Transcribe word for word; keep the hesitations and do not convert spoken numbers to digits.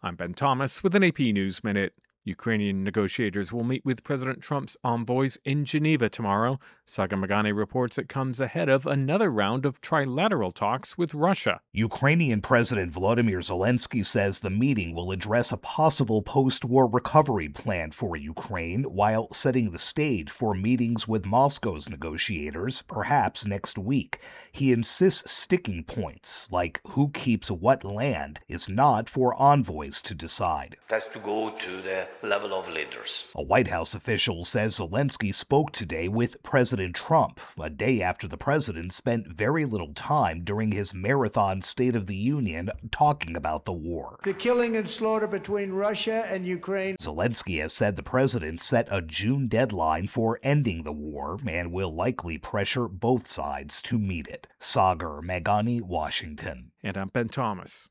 I'm Ben Thomas with an A P News Minute. Ukrainian negotiators will meet with President Trump's envoys in Geneva tomorrow. Saga Magane reports it comes ahead of another round of trilateral talks with Russia. Ukrainian President Volodymyr Zelensky says the meeting will address a possible post-war recovery plan for Ukraine while setting the stage for meetings with Moscow's negotiators, perhaps next week. He insists sticking points, like who keeps what land, is not for envoys to decide. That's to go to the level of leaders. A White House official says Zelensky spoke today with President Trump, a day after the president spent very little time during his marathon State of the Union talking about the war. The killing and slaughter between Russia and Ukraine. Zelensky has said the president set a June deadline for ending the war and will likely pressure both sides to meet it. Sagar Magani, Washington. And I'm Ben Thomas.